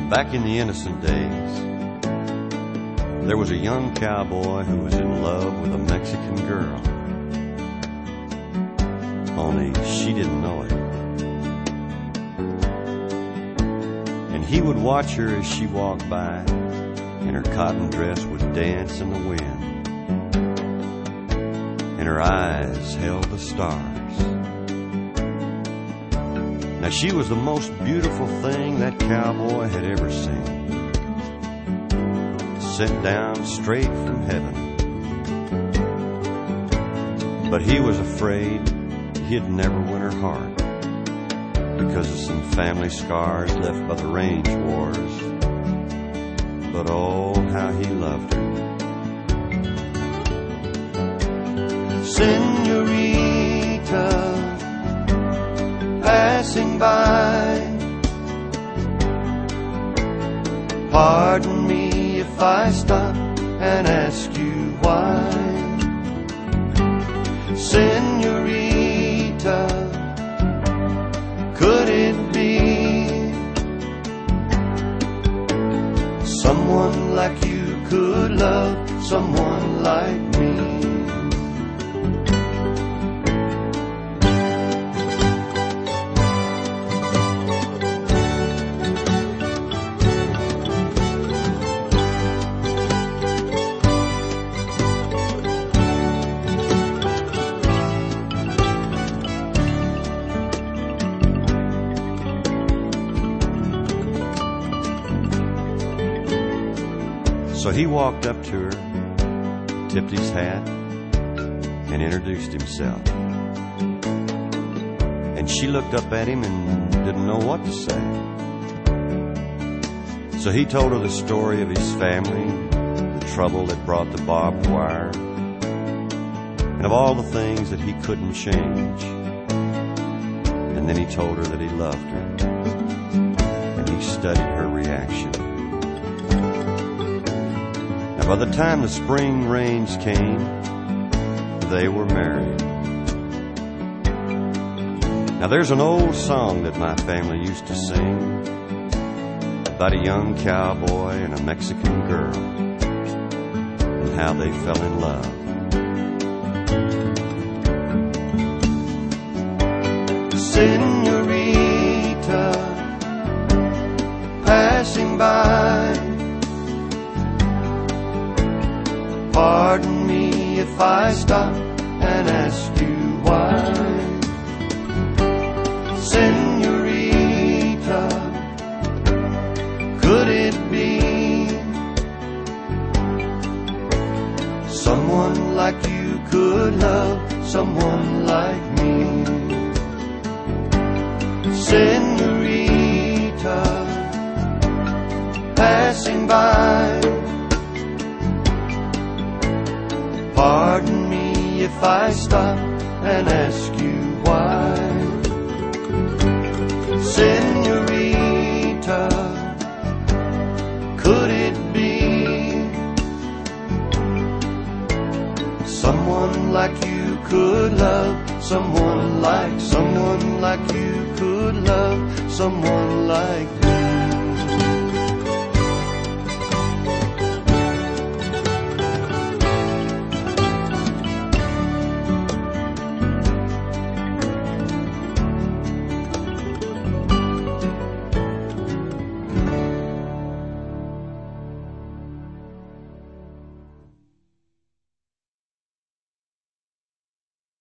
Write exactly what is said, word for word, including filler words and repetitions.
Back in the innocent days, there was a young cowboy who was in love with a Mexican girl. Only she didn't know it. And he would watch her as she walked by, and her cotton dress would dance in the wind, and her eyes held the stars. Now she was the most beautiful thing that cowboy had ever seen, sent down straight from heaven. But he was afraid he'd never win her heart because of some family scars left by the range wars. But oh, how he loved her. Senorita, passing by, pardon me if I stop and ask you why. Senorita, could it be someone like you could love someone like me? So he walked up to her, tipped his hat, and introduced himself. And she looked up at him and didn't know what to say. So he told her the story of his family, the trouble that brought the barbed wire, and of all the things that he couldn't change. And then he told her that he loved her, and he studied her reaction. By the time the spring rains came, they were married. Now there's an old song that my family used to sing about a young cowboy and a Mexican girl and how they fell in love. Senorita, passing by, pardon me if I stop and ask you why. Senorita, could it be someone like you could love someone like me? Senorita, passing by, pardon me if I stop and ask you why. Senorita, could it be someone like you could love someone like, someone like you could love someone like me?